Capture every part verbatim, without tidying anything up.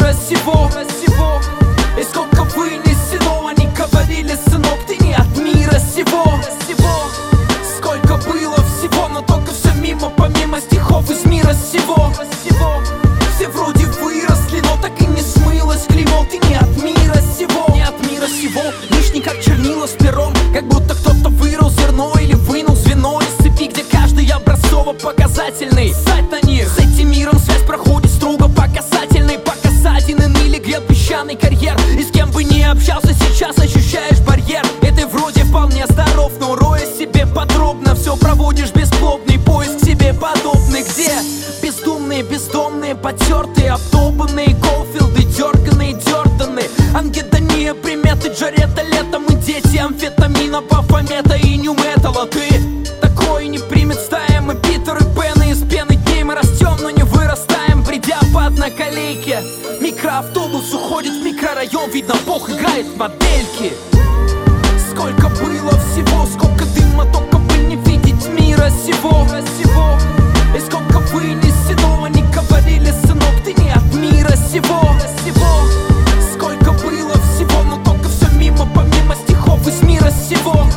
мира сего. И сколько вынесено, они говорили: сынок, ты не от мира сего. Сколько было всего, но только все мимо, помимо стихов из мира сего. Все вроде выросли, но так и не смылось клеймо: ты не от мира сего. Не от мира сего, лишний как чернила с пером, как будто кто-то вырыл зерно или вынул звено из цепи, где каждый образцово-показательный. Ссать на них, с этим миром связь проходит строго по касательной. По касательной ныли грел песчаный карьер, и с кем бы ни общался, сейчас ощущаешь барьер. И ты вроде вполне здоров, но роя себе подробно все проводишь бесплодный поиск себе подобных. Где бездумные, бездомные, потертые, обдолбанные Голфилды, дерганые, дерданные ангедония, приметы Джареда летом и дети амфетамина, бафомета и нью-металла. Ты такой не примет стая, мы Питер и Пен, и из пены дней мы растем, но не вырастаем, бредя по одноколейке. Микроавтобус уходит в микрорайон, видно, Бог играет в модельки. Сколько было всего, сколько дыма, только бы не видеть мира сего. И сколько вынесено, они говорили: сынок, ты не от мира сего. Сколько было всего, но только все мимо, помимо стихов из мира сего.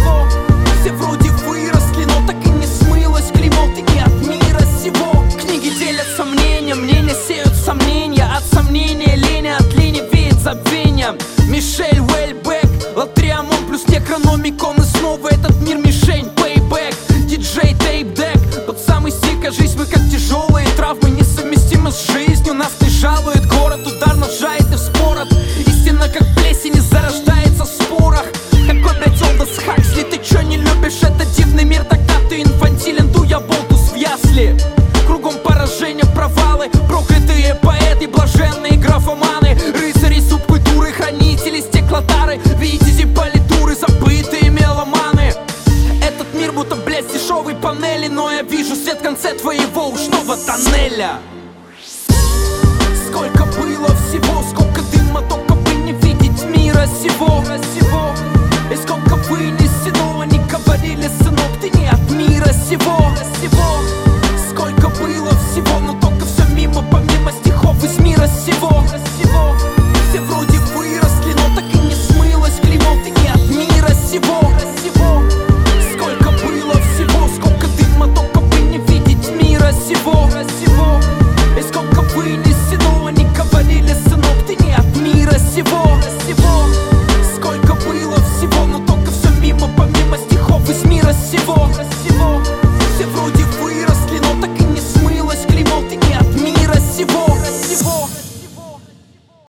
Все вроде выросли, но так и не смылось клеймо: ты не от мира сего. Книги делят сомнения, мнения сеют сомнения. От сомнения лени, от лени веет забвением. Мишель Уэльбек, Латриамон плюс Некрономикон, и снова этот мир мишень, пейбэк. Диджей Тейп-дек, тот самый стиль, кажись, мы как тяжелые травмы, несовместимы с жизнью. Нас не жалует город, удар ножа, и ты вспорот. Истина как плесень и зарождается в спорах. Какой, блядь, Олдос Хаксли, ты чё не любишь этот дивный мир? Тогда ты инфантилен, дуя болтус в ясли. Кругом поражения, провалы, проклятые поэты, блаженные графоманы, рыцари субкультуры, хранители, стеклотары, витязи, политуры, забытые меломаны. Этот мир будто, блядь, дешевой панели, но я вижу свет в конце твоего ушного тоннеля.